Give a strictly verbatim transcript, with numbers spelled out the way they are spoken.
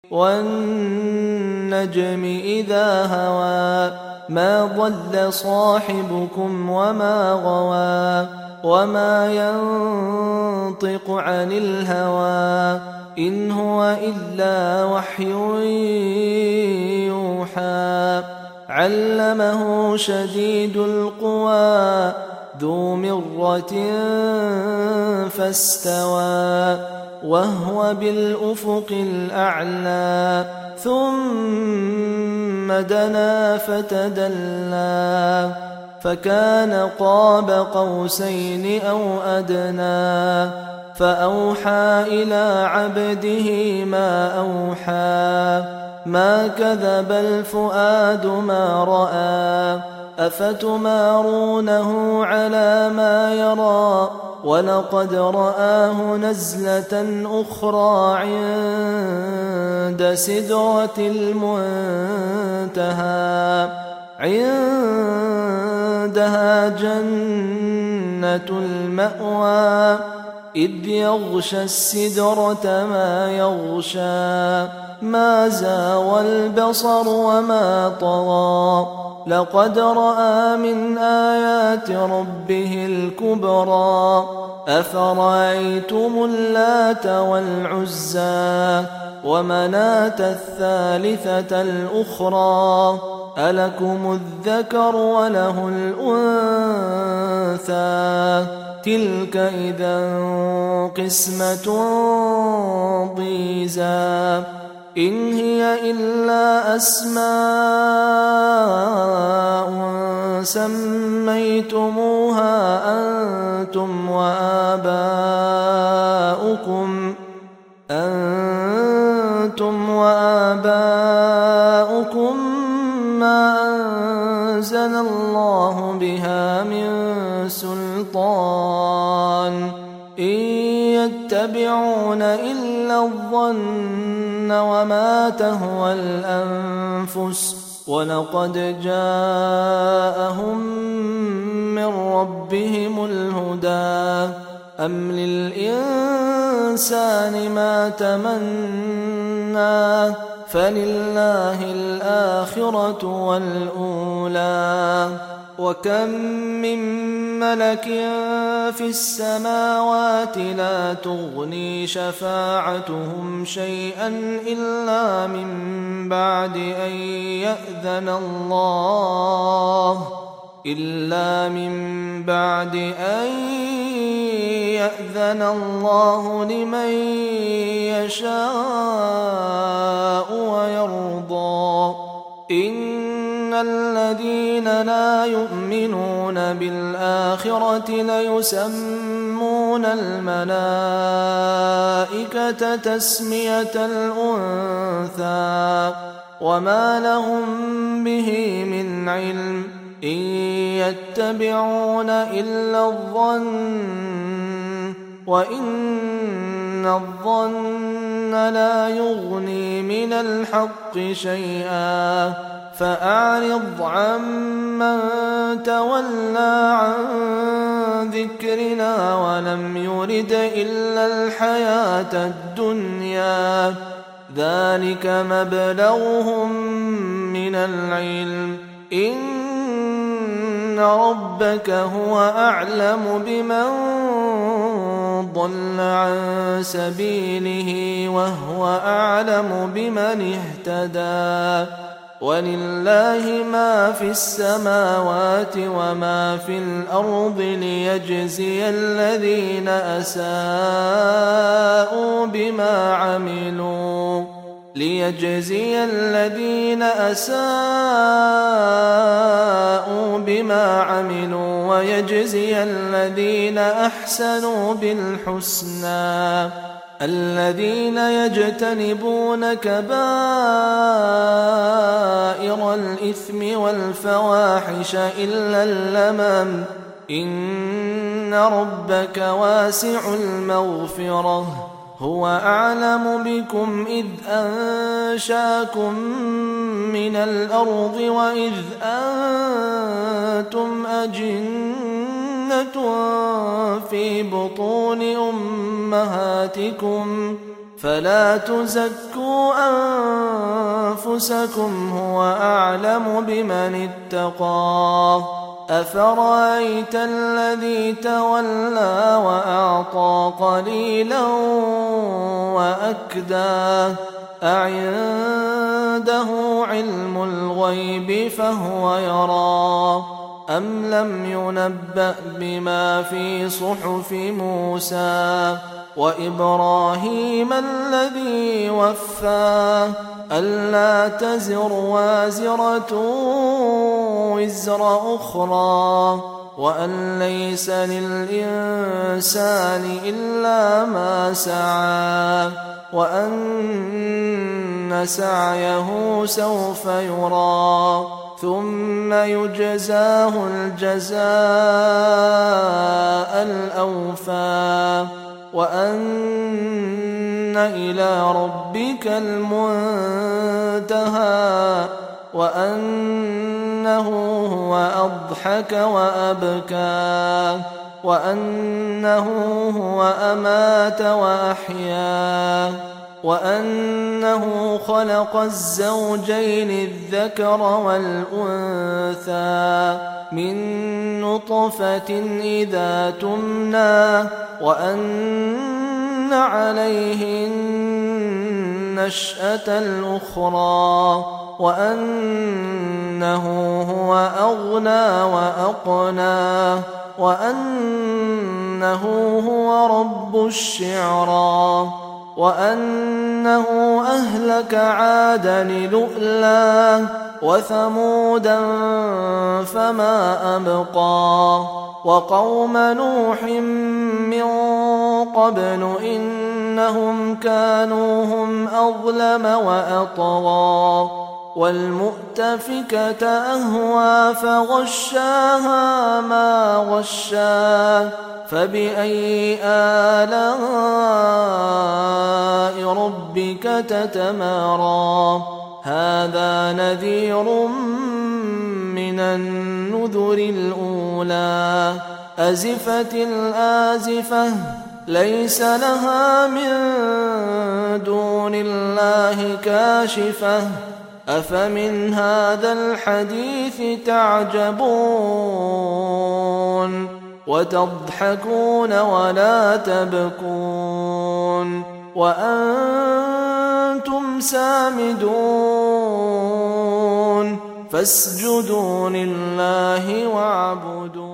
والنجم إذا هوى ما ضل صاحبكم وما غوى وما ينطق عن الهوى إن هو إلا وحي يوحى علمه شديد القوى ذو مرة فاستوى وهو بالأفق الأعلى ثم دنا فتدلى فكان قاب قوسين أو أدنى فأوحى إلى عبده ما أوحى ما كذب الفؤاد ما رأى أفتمارونه على ما يرى ولقد رآه نزلة أخرى عند سدرة المنتهى عندها جنة المأوى إذ يغشى السدرة ما يغشى ما زاوى البصر وما طغى لقد رأى من آيات ربه الكبرى أفرأيتم اللات والعزى ومناة الثالثة الأخرى ألكم الذكر وله الأنثى تلك إذا قسمة ضيزى إن هي إلا أسماء سميتموها أنتم وآباؤكم أنتم وآباؤكم ما أنزل الله بها من سلطان إن يتبعون إلا الظن وما تهوى الأنفس ولقد جاءهم من ربهم الهدى أم للإنسان ما تمنى فلله الآخرة والأولى وكم من ملك في السماوات لا تغني شفاعتهم شيئا إلا من بعد أن يأذن الله إلا من بعد أن يأذن الله لمن يشاء ويرضى إن الذين لا يؤمنون بالآخرة ليسمون الملائكة تسمية الأنثى وما لهم به من علم إن يتبعون إلا الظن وإن الظن لا يغني من الحق شيئا فأعرض عمن تولى عن ذكرنا ولم يرد إلا الحياة الدنيا ذلك مبلغهم من العلم إن ربك هو أعلم بمن ضل عن سبيله وهو أعلم بمن اهتدى ولله ما في السماوات وما في الأرض ليجزي الذين أساءوا بما عملوا ليجزي الذين أساءوا بما عملوا ويجزي الذين أحسنوا بالحسنى الذين يجتنبون كبائر الإثم والفواحش إلا اللمم إن ربك واسع المغفرة هو أعلم بكم إذ أنشاكم من الأرض وإذ أنتم أجنة في بطون أمهاتكم فلا تزكوا أنفسكم هو أعلم بمن اتقى أفرأيت الذي تولى وأعطى قليلا وأكدى أعنده علم الغيب فهو يرى أم لم ينبأ بما في صحف موسى وإبراهيم الذي وفى ألا تزر وازرة وزر أخرى وأن ليس للإنسان إلا ما سعى وأن سعيه سوف يرى ثم يجزاه الجزاء الأوفى وأن إلى ربك المنتهى وأنه هو أضحك وأبكى وأنه هو أمات وأحيا وأنه خلق الزوجين الذكر والأنثى من نطفة إذا تمنى وأن عليه النشأة الأخرى وأنه هو أغنى وأقنى وأنه هو رب الشعرى وأنه أهلك عادا لؤلا وثمودا فما أبقى وقوم نوح من قبل إنهم كانوا هم أظلم وأطغى والمؤتفكة أهوى فغشاها ما غشا فبأي آلاء ربك تتمارى هذا نذير من النذر الأولى أزفت الآزفة ليس لها من دون الله كاشفة أفمن هذا الحديث تعجبون وتضحكون ولا تبكون وأنتم سامدون فاسجدوا لله واعبدوا.